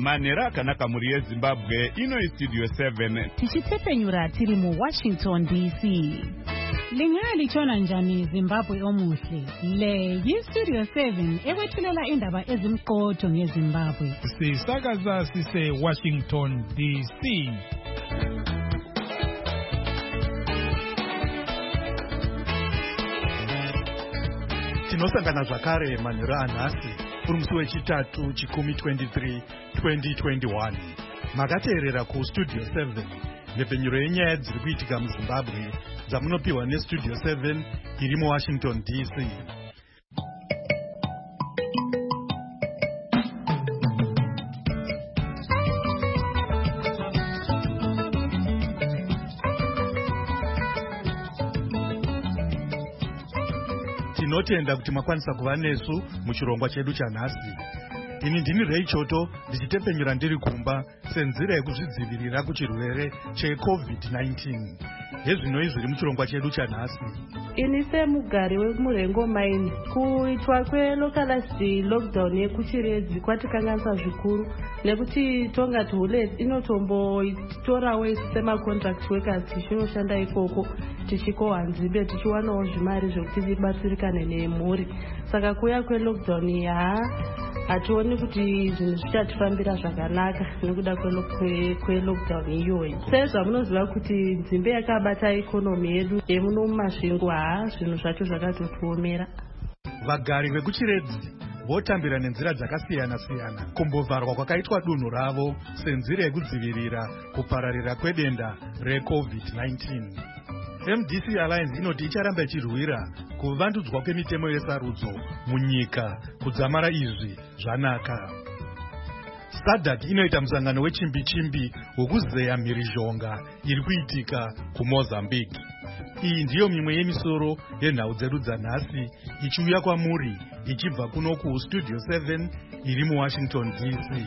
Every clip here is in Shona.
manhero akanaka mhuri yezimbabwe. Ino istudio 7 tichitepenyura tiri muWashington DC. Lingalitshona njani Zimbabwe omuhle? Le yistudio 7 ekwethulela indaba ezimqotho ngeZimbabwe. Sisakaza sise Washington DC. Tinosangana zvakare manhero anhasi kuri musi wechitatu chikumi 23 2021. Makateerera kustudio 7 nhepfenyuro yenyaya dziri kuitika muZimbabwe dzamunopiwa nestudio 7 iri muWashington DC. Tinotenda kuti makwanisa kuva nesu muchirongwa chedu chanhasi. Ini ndini Ray Choto ndichitepenyura ndiri kumba senzira yekuzvidzivirira kuchirwere cheCovid-19. Hezvino izviri muchirongwa chedu chanhasi. Ini semugari wemurengo maini kuitwa kwelocalized lockdown yekuchiredzi kwatikanganisa zvikuru nekuti tonga toolets inotombotorawo isu semacontract workers tichinoshanda ikoko tichikohwa nzimbe tichiwanawo zvimari zvokuti tibatsirikane nemhuri. Saka kuuya kwelockdown hationi kuti zvinhu zvichatifambira zvakanaka nekuda kwelockdown iyoyi. Sezvamunoziva kuti nzimbe yakabata ikonomi yedu yemuno mumasvingo zvinhu zvacho zvakatotuomera. Vagari vekuchiredzi votambira nenzira dzakasiyana-siyana kumbovharwa kwakaitwa dunhu ravo senzira yekudzivirira kupararira kwedenda reCovid-19. MDC Alliance inoti icharamba ichirwira kuvandudzwa kwemitemo yesarudzo munyika kudzamara izvi zvanaka. SADC inoita musangano wechimbi-chimbi wekuzeya mhirizhonga iri kuitika kuMozambique. Iyi ndiyo mimwe yemisoro yenhau dzedu dzanhasi ichiuya kwamuri ichibva kuno kustudio 7 iri muWashington DC.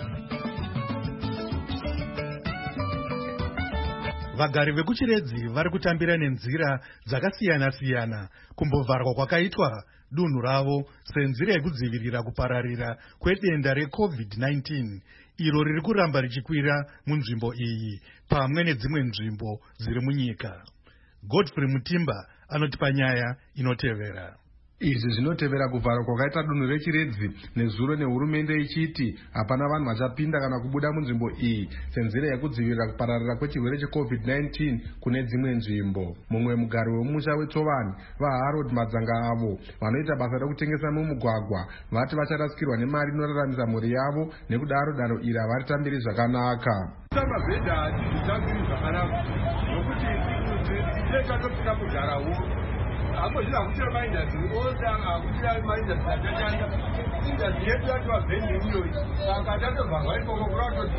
Vagari vekuchiredzi vari kutambira nenzira dzakasiyana-siyana kumbovharwa kwakaitwa dunhu ravo senzira yekudzivirira kupararira kwedenda reCovid-19 iro riri kuramba richikwira munzvimbo iyi pamwe nedzimwe nzvimbo dziri munyika. Godfrey Mutimba anotipa nyaya inotevera. Izvi zvinotevera kuvharwa kwakaita dunhu rechiredzi nezuro nehurumende ichiti hapana vanhu vachapinda kana kubuda munzvimbo iyi senzira yekudzivirira kupararira kwechirwere cheCovid-19 kune dzimwe nzvimbo. Mumwe mugari wemusha weTsovani vaHarold Madzanga avo vanoita basa rekutengesa mumugwagwa vati vacharasikirwa nemari inoraramisa mhuri yavo, nekudaro danho iri havaritambiri zvakanaka. Hapo zina kuchira mainda zioza akuchira mainda zatanyanya inda yetu watu wa venue hiyo akatato bangwa iko kokurato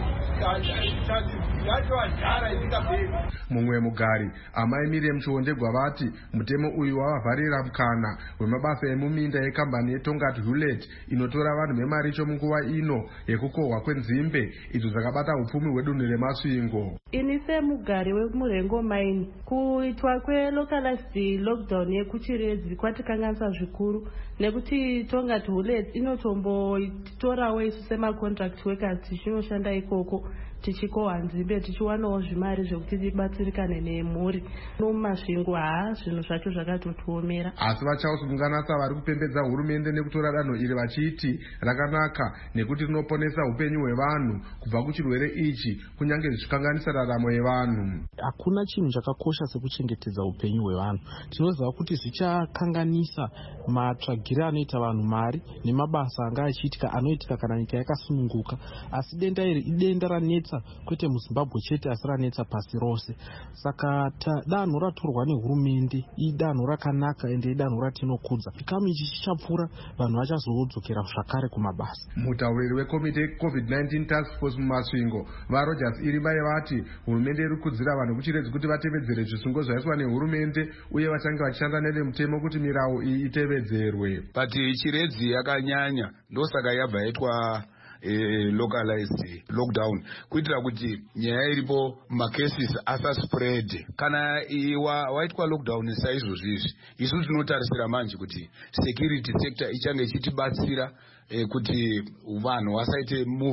yacho ajara ikapeka. Mumwe mugari amai Miriam Chiondegwa vati mutemo uyu wavavharira mukana wemabasa emuminda yekambani yeTongat Hewlett inotora vanhu vemaricho munguva ino yekukohwa kwenzimbe idzo dzakabata upfumi hwedunhu remasvingo. Ini semugari wemurengo maini kuitwa kwelocalized lockdown yekuchiredzi kwatikanganisa zvikuru nekuti Tongat Hewlett inotombotorawo isu semacontract workers tichinoshanda ikoko tichikohwa nzimbe tichiwanawo zvimari zvokuti tibatsirikane nemhuri. Mumasvingo zvinhu zvacho zvakatotuomera. Asi vachausungana vari kupembedza hurumende nekutora danho iri vachiti rakanaka nekuti rinoponesa upenyu hwevanhu kubva kuchirwere ichi kunyange zvichikanganisa raramo yevanhu. Hakuna chinhu chakakosha sekuchengetedza upenyu hwevanhu. Tinoziva kuti zvichakanganisa matsvagire anoita vanhu mari nemabasa anga achiitika anoitika kana nyika yakasununguka. Asi denda iri idenda ranetsa kwete muZimbabwe chete asi ranetsa pasi rose. Saka danho ratorwa nehurumende idanho rakanaka ende idanho ratinokudza. Chikamu ichi chichapfuura vanhu vachazodzokera zvakare kumabasa. Mutauriri wekomite COVID-19 task force mumasvingo vaRogers Irimbai vati hurumende iri kukudzira vanhu kuchiredzi kuti vatevedzere zvisungo zvaiswa nehurumende uye vachange vachishanda nemutemo kuti mirau iyi itevedzerwe. Pati chiredzi yakanyanya ndosaka yabva yaitwa localized lockdown kuitira kuti nyaya iripo macases asaspread. Kana waitwa lockdown saizvozvizvi isu tinotarisira manje kuti security sector ichange ichitibatsira kuti vanhu vasaite move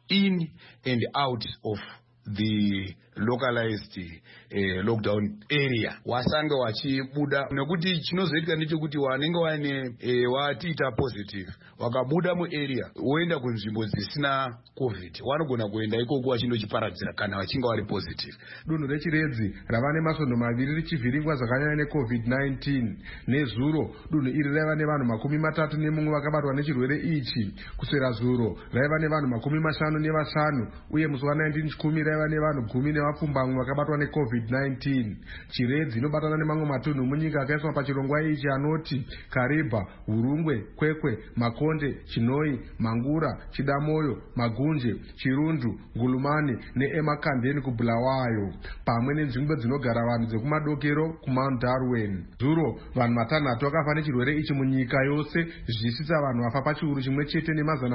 in and out of the localized lockdown area wasange wachibuda, nekuti chinozoitika ndechekuti wanenge wane watiita positive wakabuda muarea woenda kunzvimbo dzisina covid wanogona kuenda ikoko wachindochiparadzira kana vachinge vari positive. Dunhu rechiredzi rava nemasvondo maviri richivhiringwa zvakanyanya necovid-19. Nezuro dunhu iri raiva nevanhu 31 vakabatwa nechirwere ichi. Kuswera zuro raiva nevanhu 55 uye musi wa19 chikumi raiva nevanhu 10 vakabatwa necovid-19. Chiredzi inobatana nemamwe matunhu munyika akaiswa pachirongwa ichi anoti Kariba, Hurungwe, Kwekwe, Makonde, Chinoi, Mangura, Chidamoyo, Magunje, Chirundu, Ngulumani neEmakandeni kuBulawayo, pamwe nenzvimbo dzinogara vanhu dzekumadokero kuMount Darwin. Zuro vanhu 6 vakafa nechirwere ichi munyika yose, zvichisa vanhu vafa pachiuru chimwe chete nemazana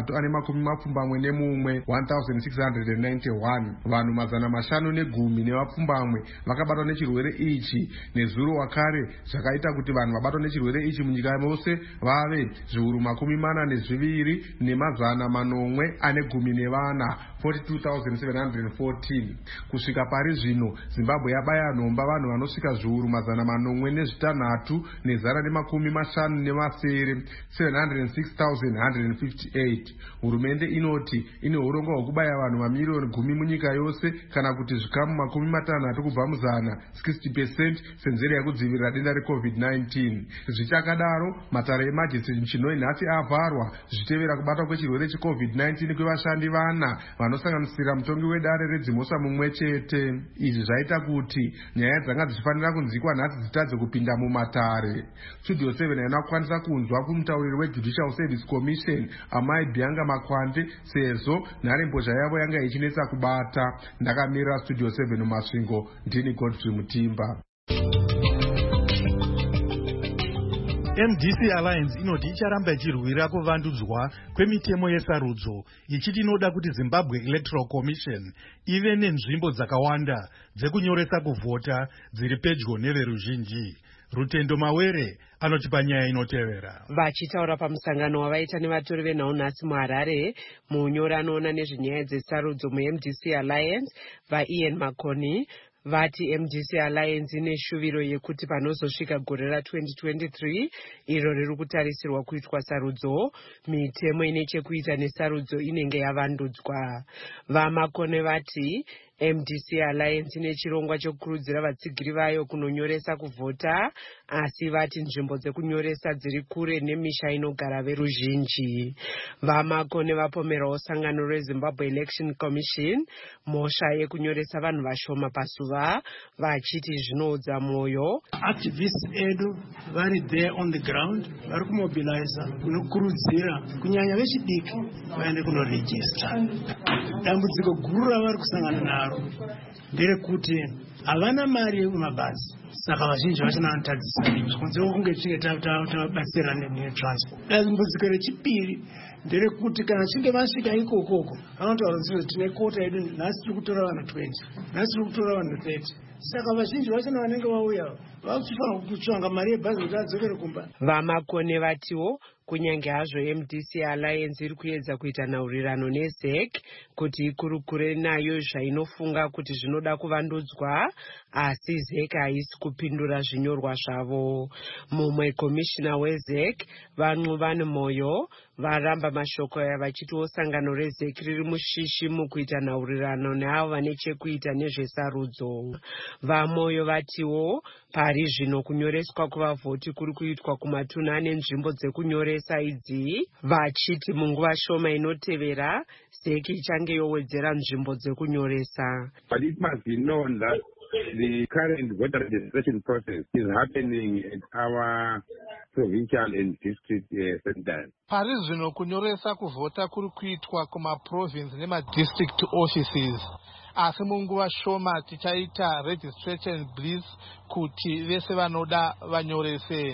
641 1691. Vanhu mazana 510 nevapfumbamwe vakabatwa nechirwere ichi. Nezuro wakare zvakaita kuti vanhu vabatwa nechirwere ichi munyika yose vave zviuru 42 nemazana 814, 42,714. Kusvika pari zvino Zimbabwe yabaya nhomba vanhu vanosvika zviuru 406 nezana 50 706,158. Hurumende inoti ine urongwa hwekubaya vanhu mamiliyoni 10 munyika yose, kana kuti zvikamu 60 kubva muzana, 60% senzira yekudzivirira denda recovid-19. Zvichakadaro matare emajensi muChinoi nhasi avharwa zvichitevera kubatwa kwechirwere checovid-19 kwevashandi 4 vanosanganisira mutongi wedare redzimhosva mumwe chete. Izvi zvaita kuti nyaya dzanga dzichifanira kunzikwa nhasi dzitadze kupinda mumatare. Studio 7 haina kukwanisa kunzwa kumutauriri weJudicial Service Commission Amai Bianga Makwande sezvo nharembozha yavo yanga ichinetsa kubata. Ndakamirira Studio 7 mumasvingo, ndini Godfrey Mutimba. MDC Alliance inoti icharamba ichirwira kuvandudzwa kwemitemo yesarudzo, ichiti inoda kuti Zimbabwe Electoral Commission ive nenzvimbo dzakawanda dzekunyoresa kuvhota dziri pedyo neveruzhinji. Rutendo Mawere anotipa nyaya inotevera. Vachitaura pamusangano wavaita nevatori venhau nhasi muHarare, munyori anoona nezvenyaya dzesarudzo muMDC Alliance, vaIan Makoni vati MDC Alliance ine shuviro yekuti panozosvika gore ra2023 iro riri kutarisirwa kuitwa sarudzo, mitemo ine chekuita nesarudzo inenge yavandudzwa. Vamakone vati MDC Alliance ine chirongwa chokukurudzira vatsigiri vayo kunonyoresa kuvhota, asi vati nzvimbo dzekunyoresa dziri kure nemisha inogara veruzhinji. Vamakone vapomerawo sangano reZimbabwe Election Commission mhosva yekunyoresa vanhu vashoma pasuva, vachiti zvinoudza mwoyo. Activists edu vari there on the ground vari kumobiliza kunokurudzira kunyanya vechidiki vaende kunorejista. Dambudziko guru ravari kusangana naro nderekuti havana mari yemabhazi, saka vazhinji vachina vanotadzisa kunze kunge tichinge tabatsira netransport. Dambudziko rechipiri nderekuti kana chinge vasvika ikokoko vanotaura kuti tine kota yedu nhasi tiri kutora vanhu 20, nhasi tiri kutora vanhu 30, saka vazhinji vachina vanenge vauya vachifanira kutsvanga mari yebhazi kuti adzokere kumba. Vamakone vatiwo kunyange hazvo MDC Alliance iri kuedza kuita nhaurirano neZEC kuti ikurukure nayo zvainofunga kuti zvinoda kuvandudzwa, asi ZEC haisi kupindura zvinyorwa zvavo. Mumwe komishina weZEC Vanqubani Moyo varamba mashoko aya vachitiwo sangano reZEC riri mushishi mukuita nhaurirano neavo vane chekuita nezvesarudzo. VaMoyo vatiwo pari zvino kunyoreswa kuvavhoti kuri kuitwa kumatunhu ane nzvimbo dzekunyoresa idzi, vachiti munguva shoma inotevera ZEC ichange yowedzera nzvimbo dzekunyoresa. But it must be known that the current voter registration process is happening at our provincial and district centers. Pari zvino kunyoresa kuvhota kuri kuitwa kumaprovince nemadistrict offices, asi munguva shoma tichaita registration bliss kuti vese vanoda vanyorese.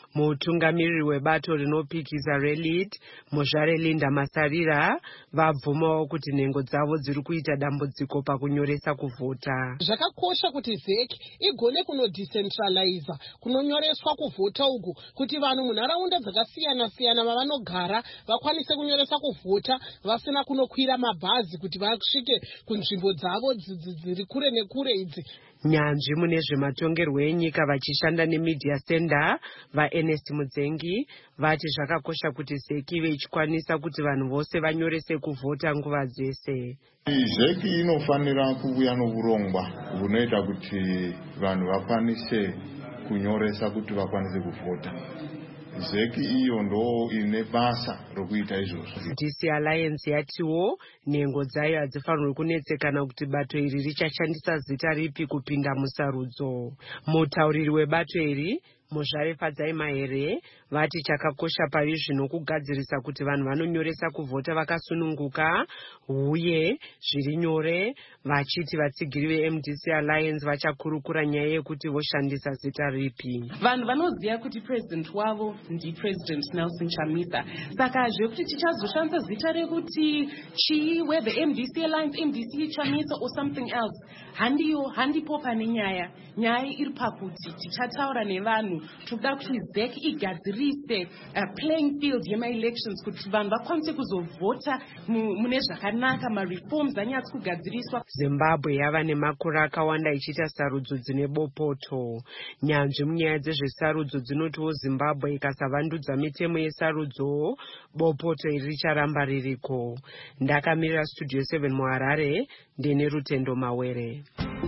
Mutungamiriri webato rinopikisa reLead, Muzvare Linda Masarira, vabvumawo kuti nhengo dzavo dziri kuita dambudziko pakunyoresa kuvhota. Zvakakosha kuti ZEC igone kunodecentralize kunonyoreswa kuvhota uku kuti vanhu munharaunda dzakasiyana siyana vavanogara vakwanise kunyoresa kuvhota vasina kunokwira mabhazi kuti vasvike kunzvimbo dzavo dziri kure nekure idzi. Nyanzvi mune zvematongerwo enyika vachishanda neMedia Center vaErnest Mudzengi vati zvakakosha kuti ZEC ive ichikwanisa kuti vanhu vose vanyorese kuvhota nguva dzese. ZEC inofanira kuuya nourongwa hunoita kuti vanhu vakwanise kunyoresa kuti vakwanise kuvhota. ZEC iyo ndo ine basa rokuita izvozvo. DC Alliance yatiwo nhengo dzayo hadzifanirwi kunetsekana kuti bato iri richashandisa zita ripi kupinda musarudzo. Mutauriri webato iri Muzvare Fadzai Mahere vati chakakosha pari zvino kugadzirisa kuti vanhu vanonyoresa kuvhota vakasununguka uye zviri nyore, vachiti vatsigiri veMDC Alliance vachakurukura nyaya yekuti voshandisa zita ripi. Vanhu vanoziva kuti president wavo ndiPresident Nelson Chamisa, saka zvekuti tichazoshandisa zita rekuti chii, whether MDC Alliance, MDC Chamisa or something else, handipo pane nyaya iri pakuti tichataura nevanhu toda kuti ZEC igadzirise playing field yema-elections kuti vanhu vakwanise kuzovhota mune zvakanaka, ma-reforms anyatsi kugadziriswa. Zimbabwe yava nemakore akawanda ichiita sarudzo dzine bopoto. Nyanzvi munyaya dzezvesarudzo dzinotiwo Zimbabwe ikasavandudza mitemo yesarudzo, bopoto iri richaramba ririko. Ndakamirira Studio 7 muHarare, ndine Rutendo Mawere.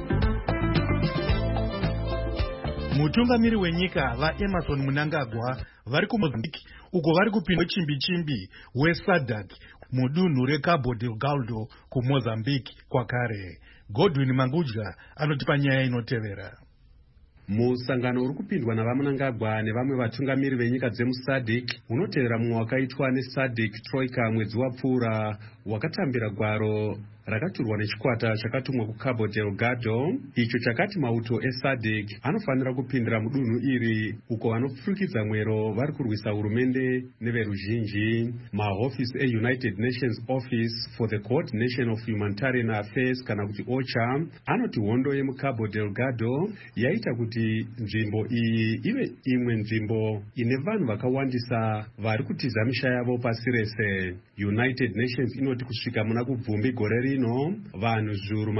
Mutungamiri wenyika vaEmmerson Mnangagwa vari kuMozambique uko vari kupinda chimbi weSADC mudunhu reCabo Delgado kuMozambique kwakare. Godwin Mangudya anotipa nyaya inotevera. Musangano uri kupindwa navaMnangagwa nevamwe vatungamiri venyika dzemuSADC unotevera mumwe wakaitwa neSADC Troika mwedzi wapfuura wakatambira gwaro rakaturwa nechikwata chakatumwa kuCabo Delgado icho chakati mauto eSADC anofanira kupindira mudunhu iri uko vanofukidza mwero vari kurwisa hurumende neveruzhinji. Mahofisi eUnited Nations Office for the Coordination of Humanitarian Affairs kana kuti OCHA anoti hondo yemuCabo Delgado yaita kuti nzvimbo iyi ive imwe nzvimbo ine vanhu vakawandisa vari kutiza misha yavo pasi rese. United Nations inoti kusvika muna kubvumbi gore rino vanhu zviuru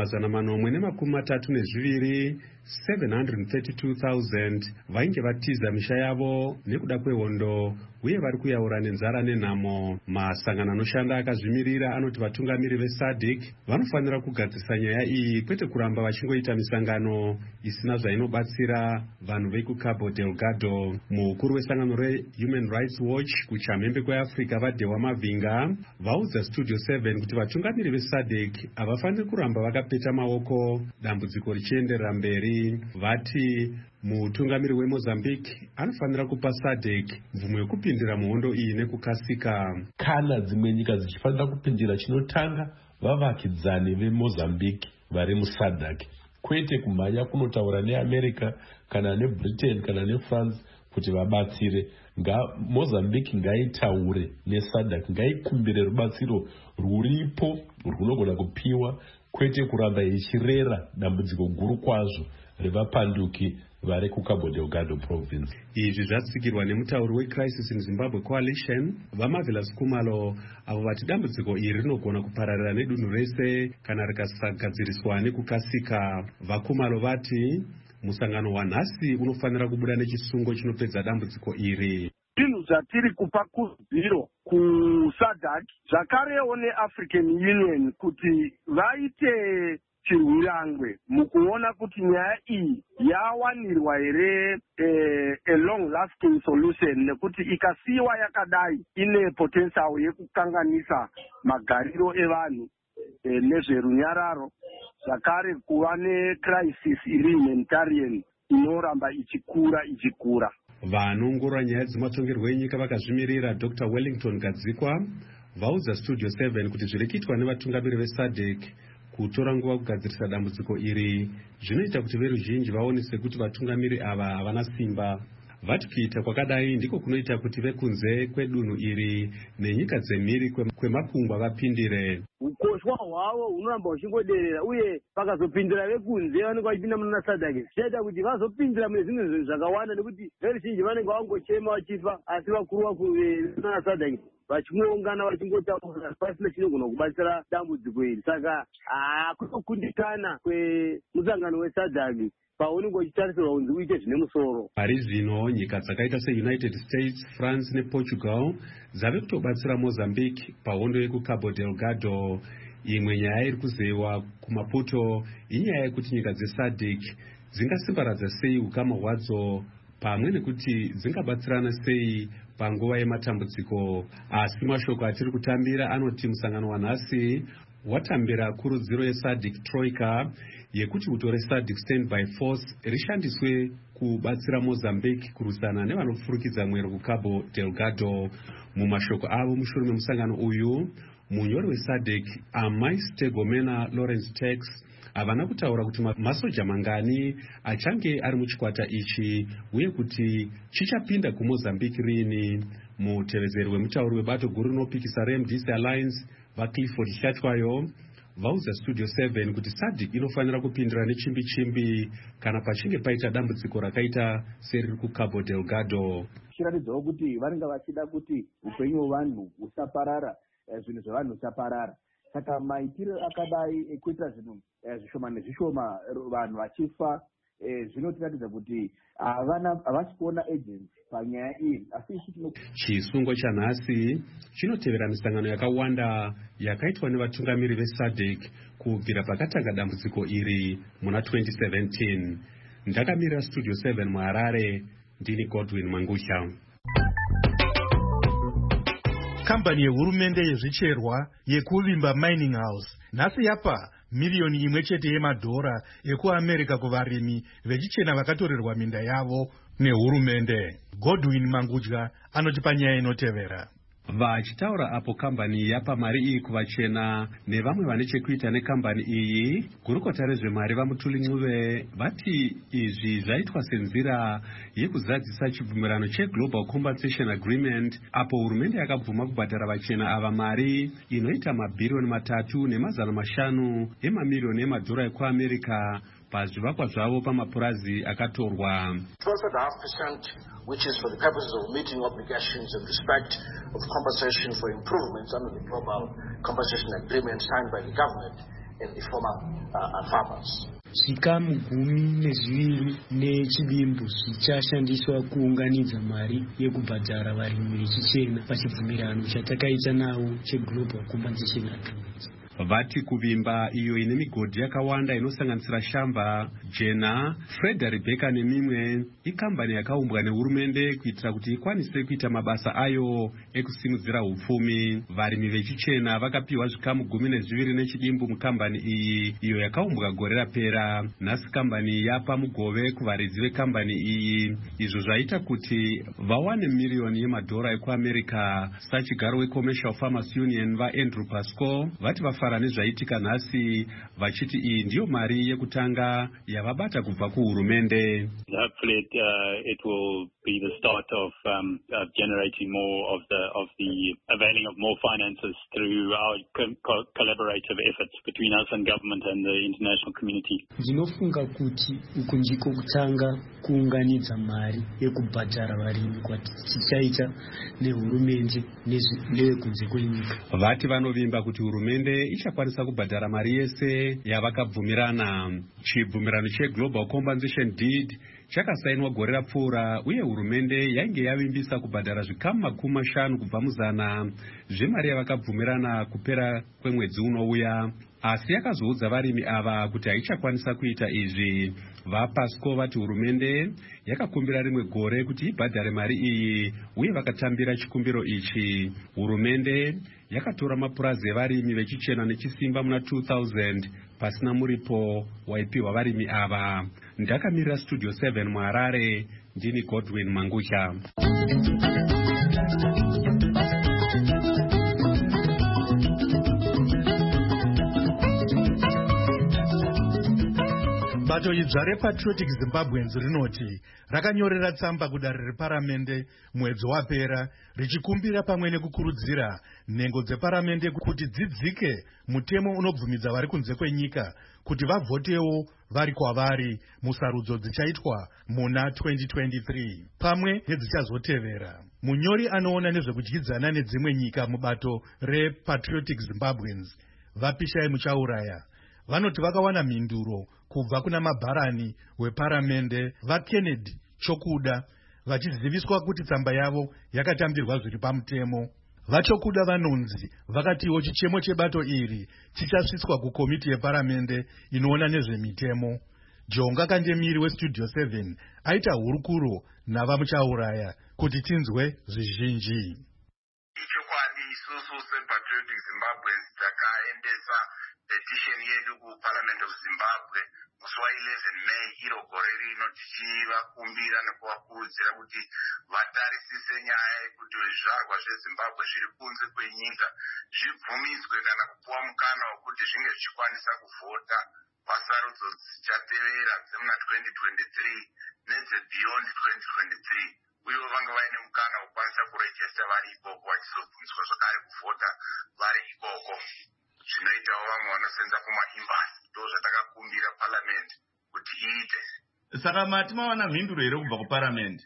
432 732,000 vainge vatiza misha yavo nekuda kwehondo uye vari kuyaura nenzara nenhamo. Masangano anoshanda akazvimirira anoti vatungamiri veSADC vanofanira kugadzisa nyaya iyi kwete kuramba vachingoita misangano isina zvainobatsira vanhu vekuCabo Delgado. Mukuru wesangano reHuman Rights Watch kuchamhembe kweAfrica vaDewa Mavhinga vaudza Studio 7 kuti vatungamiri veSADC havafaniri kuramba vakapeta maoko dambudziko richienderera mberi. Vati mutungamiri weMozambique anofanira kupa SADC mvumo yekupindira muhondo iyi nekukasika. Kana dzimwe nyika dzichifanira kupindira, chinotanga vavakidzani veMozambique vari muSADC, kwete kumhanya kunotaura neAmerica kana neBritain kana neFrance kuti vabatsire. Mozambique ngaitaure neSADC, ngaikumbire rubatsiro ruripo runogona kupiwa, kwete kuramba ichirera dambudziko guru kwazvo revapanduki vari kuCabo Delgado province. Izvi zvatsikirwa nemutauri weCrisis in Zimbabwe Coalition vaMarvelous Khumalo, avo vati dambudziko iri rinogona kupararira nedunhu rese kana rikasagadziriswa nekukasika. VaKhumalo vati musangano wanhasi unofanira kubuda nechisungo chinopedza dambudziko iri. Zvinhu zvatiri kupa kudziro kuSADC zvakarewo neAfrican Union kuti vaite chirwirangwe mukuona kuti nyaya iyi yawanirwa here a long lasting solution, nekuti ikasiwa yakadai ine potential yekukanganisa magariro evanhu nezverunyararo, zvakare kuva necrisis iri humanitarian inoramba ichikura. Vanongorora nyaya dzematongerwo enyika vakazvimirira Dr. Wellington Gadzikwa vaudza Studio 7 kuti zviri kuitwa nevatungamiri veSADC kutora nguva kugadzirisa dambudziko iri zvinoita kuti veruzhinji vaone sekuti vatungamiri ava havana simba. vati kuita kwakadai ndiko kunoita kuti vekunze kwedunhu iri nenyika dzemhiri kwemakungwa vapindire. Ukoshwa hwavo hunoramba huchingoderera uye pakazopindira vekunze vanenge vachipinda muna SADC zvichaita kuti vazopindira mune zvimwe zvinhu zvakawanda nekuti veruzhinji vanenge vangochema vachifa asi vakuru vemuna SADC vachingoungana vachingotaura pasina chinogona kubatsira dambudziko iri. Saka kunokundikana kwemusangano weSADC paunenge uchitarisirwa kunzi uite zvine musoro. Pari zvino nyika dzakaita seUnited States, France nePortugal dzave kutobatsira Mozambique pahondo yekuCabo Delgado. Imwe nyaya iri kuzeyiwa kuMaputo inyaya yekuti nyika dzeSADC dzingasimbaradza sei ukama hwadzo pamwe nekuti dzingabatsirana sei panguva yematambudziko. Asi mashoko atiri kutambira anoti musangano wanhasi watambira kurudziro yeSADC Troika yekuti utore SADC Standby Force rishandiswe kubatsira Mozambique kurwisana nevanofurukidza mwero kuCabo Delgado. Mumashoko avo mushure memusangano uyu, munyori weSADC Amais Tegomena Lawrence Tax havana kutaura kuti masoja mangani achange ari muchikwata ichi uye kuti chichapinda kuMozambique rini. Mutevezeri wemutauri webato guru rinopikisa reMDC Alliance vaClifford Chatwayo vaudza Studio 7 kuti SADC inofanira kupindira nechimbi-chimbi kana pachinge paita dambudziko rakaita seriri kuCabo Delgado. Chiratidzawo kuti vanenge vachida kuti upenyu hwevanhu husaparara, zvinhu zvevanhu husaparara. Saka maitiro akadai ekuita zvinhu zvishoma nezvishoma vanhu vachifa zvinotiratidza kuti havasi kuona agency panyaya iyi. Asi chisungo chanhasi chinotevera misangano yakawanda yakaitwa nevatungamiri veSADC kubvira pakatanga dambudziko iri muna 2017. Ndakamirira Studio 7 muHarare, ndini Godwin Mangusha. Kambani yehurumende yezvicherwa yekuvimba Mining House nhasi yapa miliyoni imwe chete yemadhora ekuAmerica kuvarimi vechichena vakatorerwa minda yavo nehurumende. Godwin Mangudya anotipa nyaya inotevera. Vachitaura apo kambani yapa mari iyi kuvachena nevamwe vane chekuita nekambani iyi, gurukota rezvemari vaMutuli Ncube vati izvi zvaitwa senzira yekuzadzisa chibvumirano cheGlobal Compensation Agreement apo hurumende yakabvuma kubhadhara vachena ava mari inoita mabhiriyoni 3.5 emamiliyoni emadhora ekuAmerica pazvivakwa zvavo pamapurazi akatorwa. 12.5%, which is for the purposes of meeting obligations in respect of compensation for improvements under the Global Compensation Agreement signed by the government and the former farmers. Zvikamu 12 nechidimbu zvichashandiswa kuunganidza mari yekubhadhara varimi vechichena pachibvumirano chatakaita navo cheGlobal Compensation Agreement. Vati kuvimba iyo ine migodhi yakawanda inosanganisira Shamba, Jena, Freda Rebecca nemimwe ikambani yakaumbwa nehurumende kuitira kuti ikwanise kuita mabasa ayo ekusimudzira upfumi. Varimi vechichena vakapiwa zvikamu 12 nechidimbu mukambani iyi iyo yakaumbwa gore rapera. Nhasi kambani yapa mugove kuvaridzi vekambani iyi, izvo zvaita kuti vawane miliyoni yemadhora ekuAmerica. Sachigaro weCommercial Farmers Union vaAndrew Pascoe vati vafara nezvaitika nhasi vachiti iyi ndiyo mari yekutanga yavabata kubva kuhurumende. Hopefully it will be the start of generating more of the availing of more finances through our collaborative efforts between us and government and the international community. Ndinofunga kuti uku ndiko kutanga kuunganidza mari yekubhadhara varimi kwatichaita nehurumende nevekunze kwenyika. Vati vanovimba kuti hurumende ichakwanisa kubhadhara mari yese yavakabvumirana. Chibvumirano cheGlobal Compensation Deed chakasainwa gore rapfuura uye hurumende yainge yavimbisa kubhadhara zvikamu 50 kubva muzana zvemari yavakabvumirana kupera kwemwedzi unouya, asi yakazoudza varimi ava kuti haichakwanisa kuita izvi. VaPasco vati hurumende yakakumbira rimwe gore kuti ibhadhare mari iyi uye vakatambira chikumbiro ichi. Hurumende yakatora mapurazi evarimi vechichena nechisimba muna 2000 pasina muripo waipiwa varimi ava. Ndakamirira Studio 7 muHarare, ndini Godwin Mangusha. bato idzva repatriotic zimbabweans rinoti rakanyorera tsamba kudare reparamende mwedzi wapera richikumbira pamwe nekukurudzira nhengo dzeparamende kuti dzidzike mutemo unobvumidza vari kunze kwenyika kuti vavhotewo vari kwavari musarudzo dzichaitwa muna 2023 pamwe nedzichazotevera. Munyori anoona nezvekudyidzana nedzimwe nyika mubato repatriotic zimbabweans vapishai muchauraya vanoti vakawana mhinduro kubva kuna mabharani weparamende vaKennedy Chokuda vachiziviswa kuti tsamba yavo yakatambirwa zviri pamutemo. Vachokuda vanonzi vakatiwo chichemo chebato iri chichasvitswa kukomiti yeparamende inoona nezvemitemo. Jonga Kandemiri weStudio 7 aita hurukuro navamuchauraya kuti tinzwe zvizhinji. Ichokwadi isusu sepatriotic Zimbabweans takaendesa petition yedu kuparliament of Zimbabwe musi wa11 May iro gore rino tichivakumbira nekuvakurudzira kuti vatarisise nyaya yekuti zvizvarwa zveZimbabwe zviri kunze kwenyika zvibvumiswe kana kupuwa mukana wekuti zvinge zvichikwanisa kuvhota pasarudzo dzichatevera dzemuna 2023 nedzebeyond 2023 uyewo vange vaine mukana wokukwanisa kurejesta vari ikoko vachizobvumiswa zvakare kuvhota vari ikoko. Zvinoitawo vamwe vanosenza kumaimbazi ndozvatakakumbira parliament kuti iite. Saka mati mawana mhinduro here kubva kuparliament?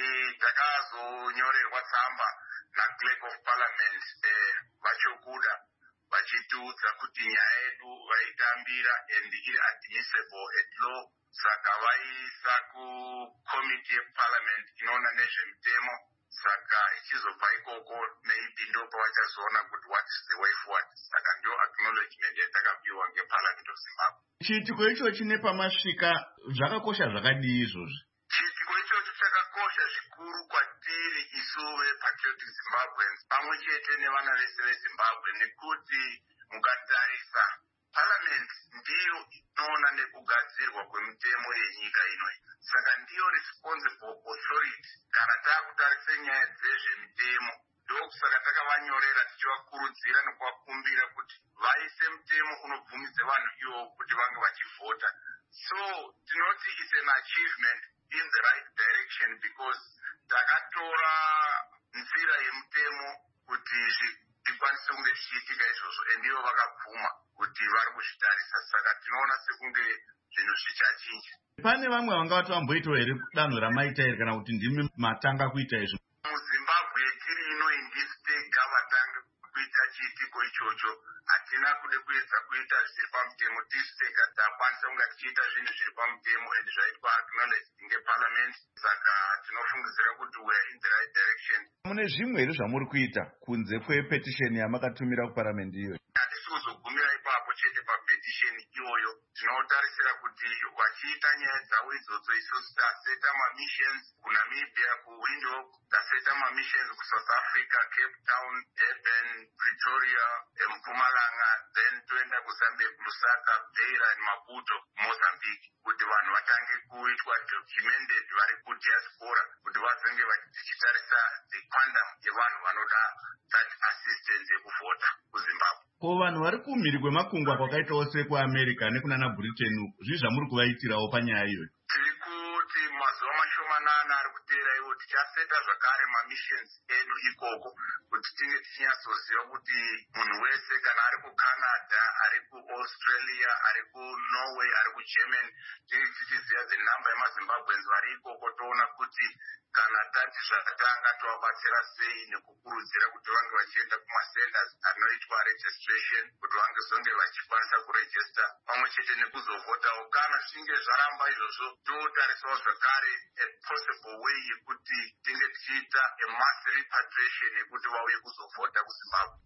Takazonyorerwa tsamba naClerk of Parliament Vachokuda vachitiudza kuti nyaya yedu vaitambira and iri admissible at law, saka vaisa kukomiti yeparliament inoona nezvemitemo, saka ichizobva ikoko maybe ndo pavachazoona kuti what is the way forward. Saka ndio acknowledgement yatakapiwa ngeparliament of Zimbabwe. Chiitiko icho chine pamasvika zvakakosha zvakadii izvozvi? Chiitiko ichocho chakakosha zvikuru kwatiri isu vepatriotic Zimbabweans pamwe chete nevana vese veZimbabwe nekuti mukatarisa parliament ndiyo inoona nekugadzirwa kwemitemo yenyika inoyi, saka ndiyo responsible authority kana takutarisa nyaya dzezvemitemo. Ndokusaka takavanyorera tichivakurudzira nekuvakumbira kuti vaise mutemo unobvumidza vanhu ivo kuti vange vachivhota. So tinoti it's an achievement in the right direction because takatora nzira yemutemo kuti zvikwanise kunge zvichiitika izvozvo endivo vakabvuma kuti vari kuzvitarisa, saka tinoona sekunge zvinhu zvichachinja. Pane vamwe vanga vati vamboitawo here danho ramaita here kana kuti ndimi matanga kuita izvo? MuZimbabwe tiri ino indisi tega vatanga kuita chiitiko ichocho. Hatina kude kuedza kuita zviri pamutemo, tisi tega takwanisa kunge tichiita zvinhu zviri pamutemo and zvaitwa acknowledged ngeparliament, saka tinofungidzira kuti we are in the right direction. Mune zvimwe here zvamuri kuita kunze kwepetition yamakatumira kuparliament iyoyo? Hatisi kuzogumira ipapo chete papetition iyoyo, tinotarisira kuti vachiita nyaya dzavo idzodzo isusu taseta mamissions kuNamibia, kuWindhoek, taseta mamissions kuSouth Africa, Cape Town, Durban, Pretoria, Mpumalanga, then toenda kuZambia, Lusaka, Beira neMaputo, Mozambique, kuti vanhu vatange kuitwa documented vari kudiaspora kuti vazenge vachitarisa the quantum yevanhu vanoda such assistance yekuvhota kuZimbabwe. Ko vanhu vari kumhiri kwemakungwa kwakaitawo sekuAmerica nekunana Britain zvii zvamuri kuvaitirawo panyaya iyoyo? Tiri kuti mazuva mashomanana ari kuteera iwo tichaseta zvakare mamissions edu ikoko kuti tinge tichinyatsoziva kuti munhu wese kana ari kuCanada, ari kuAustralia, ari kuNorway, ari kuGermany, tinge tichiziva the number yemaZimbabweans vari ikoko, toona kuti kana tati zvakatanga tovabatsira sei nekukurudzira kuti vange vachienda kumasenders anoitwa registration kuti vange zonge vachikwanisa kurejesta pamwe chete nekuzovhotawo. Kana zvichinge zvaramba izvozvo totarisawo zvakare a possible way yekuti tinge tichiita a mass repatriation yekuti vauye kuzovhota kuZimbabwe.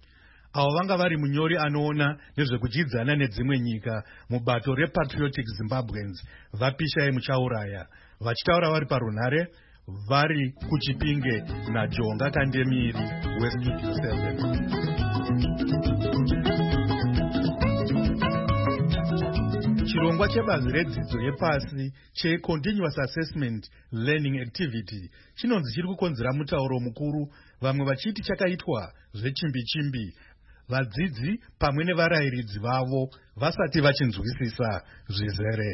Avo vanga vari munyori anoona nezvekudyidzana nedzimwe nyika mubato repatriotic Zimbabweans vapishai muchauraya vachitaura vari parunhare vari kuChipinge naJonga Kandemiri weStudio 7. Chirongwa chebazi redzidzo yepasi cheContinuous Assessment Learning Activity chinonzi chiri kukonzera mutauro mukuru, vamwe vachiti chakaitwa zvechimbi-chimbi, vadzidzi pamwe nevarayiridzi vavo vasati vachinzwisisa zvizere.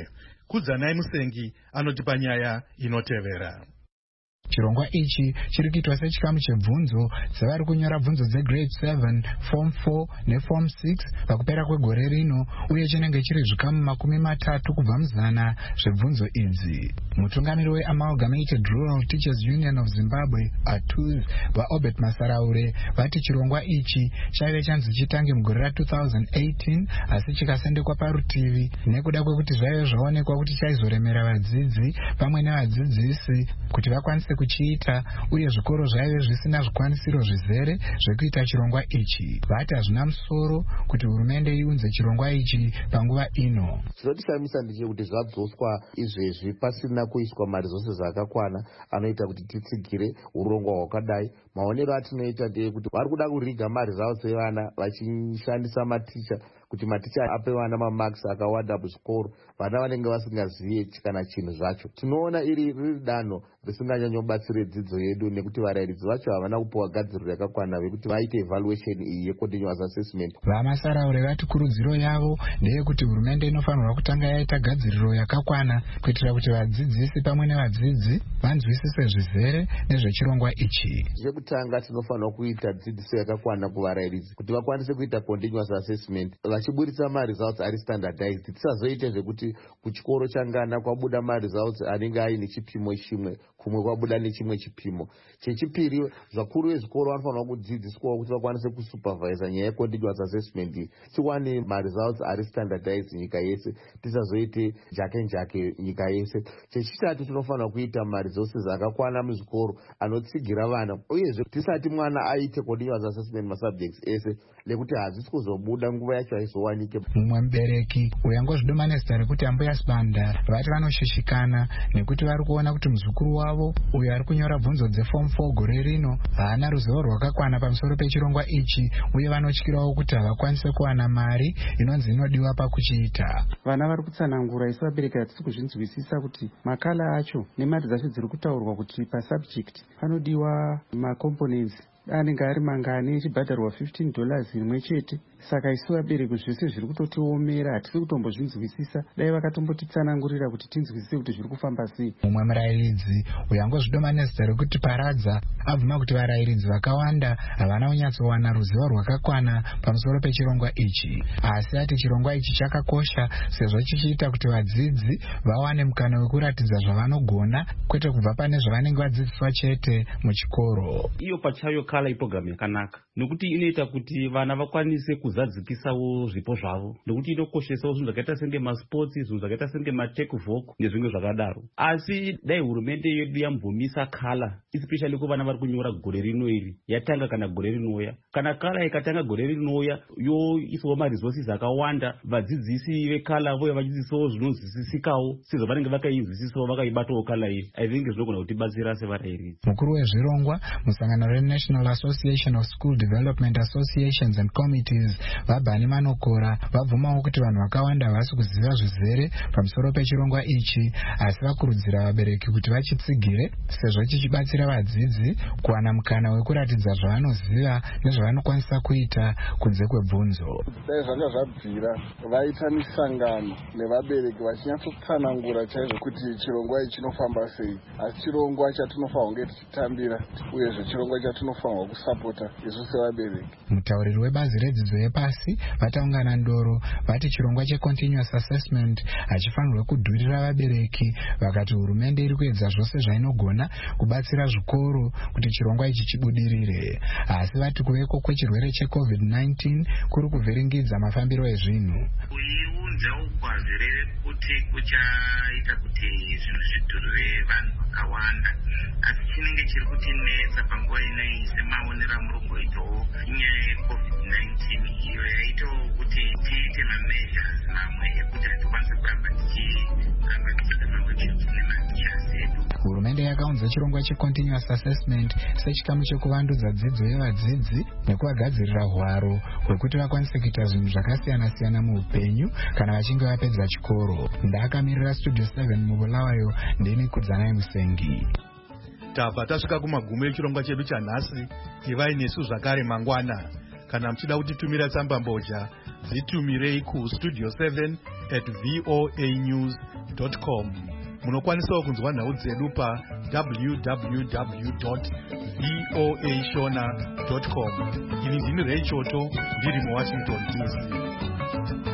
Kudzanai Musengi anotipa nyaya inotevera. Chirongwa ichi chiri kuitwa sechikamu chebvunzo dzevari kunyora bvunzo dzegrade 7, form 4 neform 6 pakupera kwegore rino, uye chinenge chiri zvikamu 30 kubva muzana zvebvunzo idzi. Mutungamiri weAmalgamated Rural Teachers Union of Zimbabwe, ATUZ, vaObert Masaraure vati chirongwa ichi chaive chanzi chitange mugore ra2018 asi chikasendekwa parutivi nekuda kwekuti zvaive zvaonekwa kuti chaizoremera vadzidzi pamwe nevadzidzisi kuti vakwanise kuchiita, uye zvikoro zvaive zvisina zvikwanisiro zvizere zvekuita chirongwa ichi. Vati hazvina musoro kuti hurumende iunze chirongwa ichi panguva ino. Chinotishamisa ndechekuti zvadzoswa izvezvi pasina kuiswa marisources akakwana anoita kuti titsigire urongwa hwakadai. Maonero atinoita ndeyekuti vari kuda kuriga maresults evana vachishandisa maticha kuti maticha ape vana mamarks akawanda muzvikoro, vana vanenge vasingazivi kana chinhu zvacho. Tinoona riri danho risinganyanyobatsire dzidzo yedu nekuti varairidzi vacho havana kupiwa gadziriro yakakwana vekuti vaite evaluation iyi yecontinuous assessment. Vamasaraure vati kurudziro yavo ndeyekuti hurumende inofanirwa kutanga yaita gadziriro yakakwana kuitira kuti vadzidzisi pamwe nevadzidzi vanzwisise zvizere nezvechirongwa ichi. Chekutanga tinofanirwa kuita dzidziso yakakwana kuvarairidzi kuti vakwanise kuita continuous assessment vachiburitsa maresults ari standardized. Tisazoite zvekuti kuchikoro changana kwabuda maresults anenge aine chipimo chimwe kumwe kwabuda nechimwe chipimo. Chechipiri, vakuru vezvikoro vanofanirwa kudzidziswawo kuti vakwanise kusupervisa nyaya yecontinuous assessment, tiwane maresults ari standardized nyika yese, tisazoite njake nyika yese. Chechitatu, tinofanirwa kuita maresources akakwana muzvikoro anotsigira vana, uyezve tisati mwana aite continuous assessment masubjects ese nekuti hazvisi kuzobuda nguva yacho aizowanike. Mumwe mubereki uyangozvidoma nezita rekuti Ambuya Sibanda vati vanoshishikana nekuti vari kuona kuti muzukuru wavo uyo ari kunyora bvunzo dzeform 4 gore rino haana ruzivo rwakakwana pamusoro pechirongwa ichi, uye vanotyirawo kuti havakwanise kuwana mari inonzi inodiwa pakuchiita. Vana vari kutsanangura isu vabereki hatisi kuzvinzwisisa kuti makala acho nemari dzacho dziri kutaurwa kuti pasubject panodiwa macomponents anenge ari mangani echibhadharwa $15 rimwe chete. Saka isu vabereki zvese zviri kutotiomera, hatisi kutombozvinzwisisa. Dai vakatombotitsanangurira kuti tinzwisise kuti zviri kufamba sei. Mumwe murairidzi uyangozvidoma nezita rekuti Paradza abvuma kuti varairidzi vakawanda havana kunyatsowana ruzivo rwakakwana pamusoro pechirongwa ichi, asi ati chirongwa ichi chakakosha sezvo chichiita kuti vadzidzi vawane mukana wekuratidza zvavanogona kwete kubva pane zvavanenge vadzidziswa chete muchikoro. Iyo pachayo kala ipogam yakanaka nokuti inoita kuti vana vakwanise kuzadzikisawo zvipo zvavo, nokuti inokoshesawo zvinhu zvakaita senge masports, zvinhu zvakaita senge matechvoc nezvimwe zvakadaro. Asi dai hurumende yedu yambomisa kala especially kuvana vari kunyora gore rino iri yatanga kana gore rinouya, kana kala ikatanga gore rinouya yoiswawo maresources akawanda, vadzidzisi vekala vo vachidzidzisawo zvinonzwisisikawo sezvo vanenge vakainzwisisawo vakaibatawo kala iri. I think zvinogona kutibatsira sevarairidzi. Mukuru wezvirongwa musangano reNational Association of School Development Associations and Committees vaBhani Manokora vabvumawo kuti vanhu vakawanda havasi kuziva zvizere pamusoro pechirongwa ichi, asi vakurudzira vabereki kuti vachitsigire sezvo chichibatsira vadzidzi kuwana mukana wekuratidza zvavanoziva nezvavanokwanisa kuita kunze kwebvunzo. Dai zvanga zvabvira vaita misangano nevabereki vachinyatsotsanangura chaizvo kuti chirongwa ichi chinofamba sei, asi chirongwa chatinofanirwa kunge tichitambira uyezve chirongwa chatinofanirwa kusapota isu sevabereki. Mutauriri webazi redzidzo yepasi vataungana ndoro vati chirongwa checontinuous assessment hachifanirwe kudhurira vabereki, vakati hurumende iri kuedza zvose zvainogona kubatsira zvikoro kuti chirongwa ichi chibudirire, asi vati kuveko kwechirwere cheCovid-19 kuri kuvhiringidza mafambiro ezvinhu. Kuiunzawo kwazvireve kuti kuchaita kuti zvinhu zvidhurire vanhu vakawanda, asi chinenge chiri kutinetsa panguva inei semaonero amuromboitawo inyaya yeCovid-19 iyo yaitawo kuti tiite mameasures mamwe ekuti hatikwanise kuramba tichiita mamwe chinhu nematichas edu. Hurumende yakaunza chirongwa checontinuous assessment sechikamu chekuvandudza dzidzo yevadzidzi nekuvagadzirira hwaro hwekuti vakwanise kuita zvinhu zvakasiyana-siyana muupenyu kana vachinge vapedza chikoro. Ndakamirira Studio 7 muBulawayo, ndini Kudzanai Musengi. Tabva tasvika kumagumo echirongwa chedu chanhasi. Ivai nesu zvakare mangwana. Kana muchida kutitumira tsamba mbozha, dzitumirei kustudio7 radio@voanews.com. Munokwanisawo kunzwa nhau dzedu pa www.voashona.com. Ini ndini Ray Choto ndiri muWashington DC.